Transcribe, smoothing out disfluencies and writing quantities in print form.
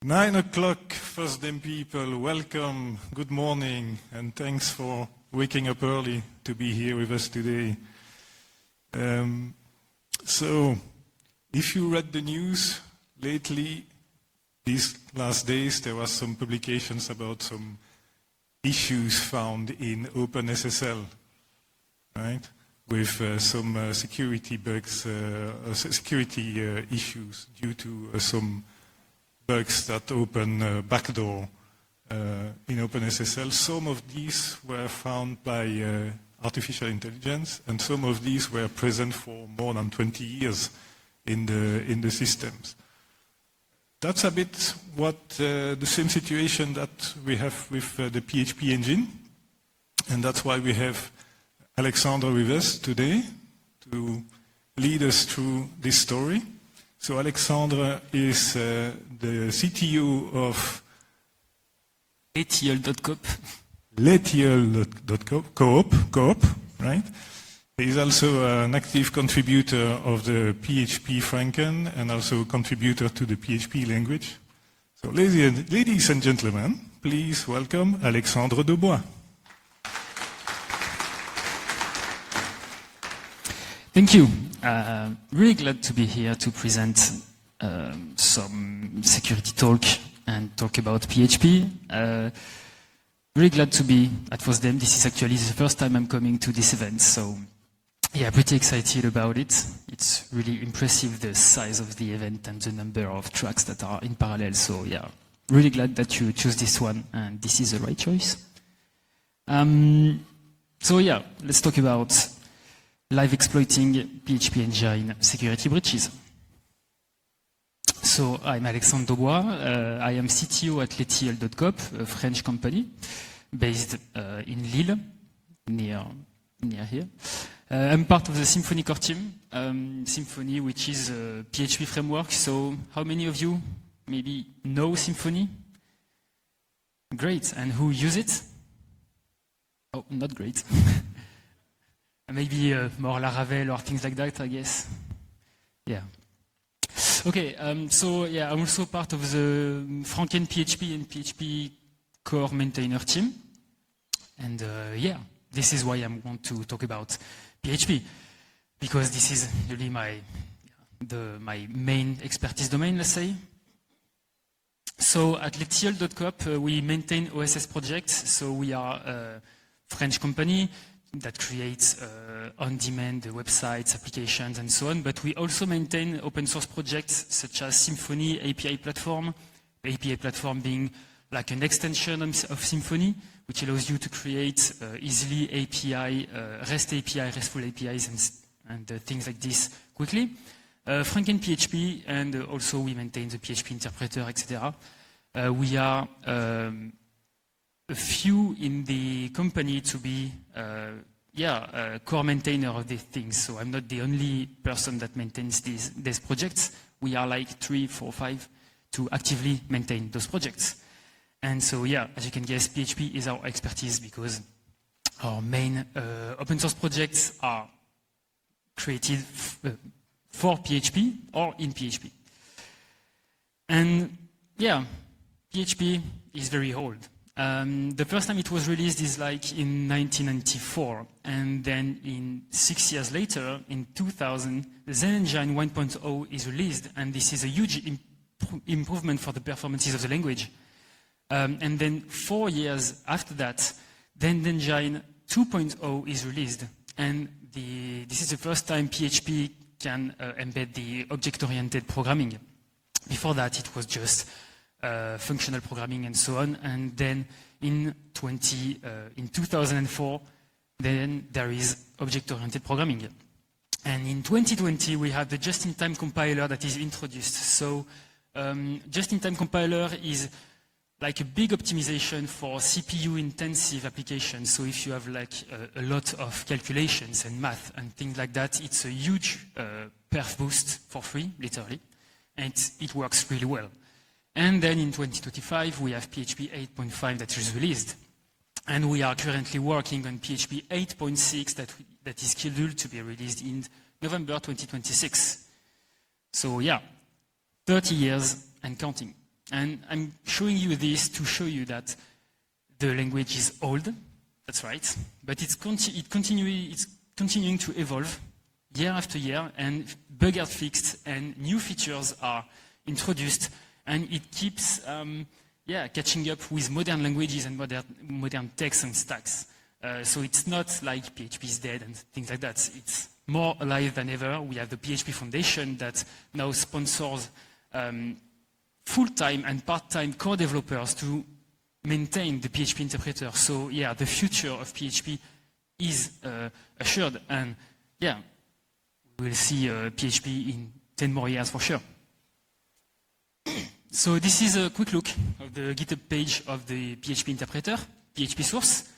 9 o'clock, FOSDEM people, welcome, good morning, and thanks for waking up early to be here with us today. So, if you read the news lately, these last days, there was some publications about some issues found in OpenSSL, right? With some security bugs, security issues due to some bugs that open backdoor in OpenSSL. Some of these were found by artificial intelligence, and some of these were present for more than 20 years in the systems. That's a bit what the same situation that we have with the PHP engine, and that's why we have Alexandre with us today to lead us through this story. So Alexandre is the CTO of Letiel.coop. Letiel.coop, right? He's also an active contributor of the PHP Franken and also a contributor to the PHP language. So ladies and gentlemen, please welcome Alexandre Daubois. Thank you. Really glad to be here to present some security talk and talk about PHP. Really glad to be at FOSDEM. This is actually the first time I'm coming to this event, so yeah, pretty excited about it. It's really impressive, the size of the event and the number of tracks that are in parallel. So yeah, really glad that you choose this one, and this is the right choice. So yeah, let's talk about live exploiting PHP engine security breaches. So I'm Alexandre Daubois. I am CTO at Letiel.coop, a French company based in Lille, near here. I'm part of the Symfony core team. Symfony, which is a PHP framework. So how many of you maybe know Symfony? Great. And who use it? Oh, not great. Maybe more Laravel or things like that, I guess. Yeah. Okay, so yeah, I'm also part of the Franken PHP and PHP core maintainer team. And yeah, this is why I want to talk about PHP, because this is really my main expertise domain, let's say. So at Letiel.coop, we maintain OSS projects. So we are a French company that creates on-demand websites, applications, and so on. But we also maintain open source projects such as Symfony API Platform. The API Platform being like an extension of Symfony, which allows you to create easily API, REST API, RESTful APIs, and things like this quickly. Franken PHP, and also we maintain the PHP interpreter, etc. We are a few in the company to be a core maintainer of these things. So I'm not the only person that maintains these projects. We are like 3, 4, 5 to actively maintain those projects. And so yeah, as you can guess, PHP is our expertise because our main open source projects are created for PHP or in PHP. And yeah, PHP is very old. The first time it was released is like in 1994, and then 6 years later, in 2000, the ZenEngine 1.0 is released, and this is a huge improvement for the performances of the language. And then 4 years after that, ZenEngine 2.0 is released, and this is the first time PHP can embed the object-oriented programming. Before that, it was just functional programming and so on. And then in 2004, then there is object-oriented programming. And in 2020, we have the just-in-time compiler that is introduced. So just-in-time compiler is like a big optimization for CPU-intensive applications. So if you have like a lot of calculations and math and things like that, it's a huge perf boost for free, literally. And it works really well. And then in 2025, we have PHP 8.5 that is released. And we are currently working on PHP 8.6 that is scheduled to be released in November 2026. So yeah, 30 years and counting. And I'm showing you this to show you that the language is old, that's right, but it's continuing to evolve year after year, and bugs are fixed, and new features are introduced, and it keeps catching up with modern languages and modern texts and stacks. So it's not like PHP is dead and things like that. It's more alive than ever. We have the PHP Foundation that now sponsors full-time and part-time core developers to maintain the PHP interpreter. So yeah, the future of PHP is assured, and yeah, we'll see PHP in 10 more years for sure. So this is a quick look of the GitHub page of the PHP interpreter, PHP source.